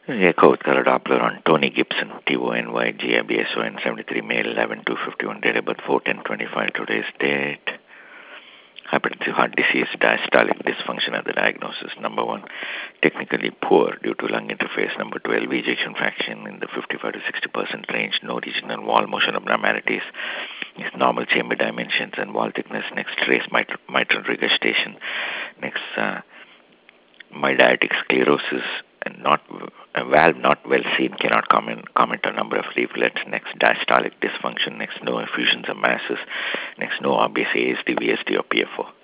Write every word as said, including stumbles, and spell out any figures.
Echo with color Doppler on Tony Gibson, T O N Y G I B S O N, seventy-three, male, eleven two fifty-one, date of birth four ten twenty-five, today's date. Hypertensive heart disease, diastolic dysfunction of the diagnosis. Number one, technically poor due to lung interface. Number two, L V ejection fraction in the fifty-five to sixty percent range. No regional wall motion abnormalities. Is normal chamber dimensions and wall thickness. Next, trace mitral, mitral regurgitation. Next, uh, myocardic sclerosis and not a valve not well seen, cannot comment comment on number of leaflets. Next, diastolic dysfunction. Next, no effusions of masses. Next, no obvious A S D, V S D or P F O.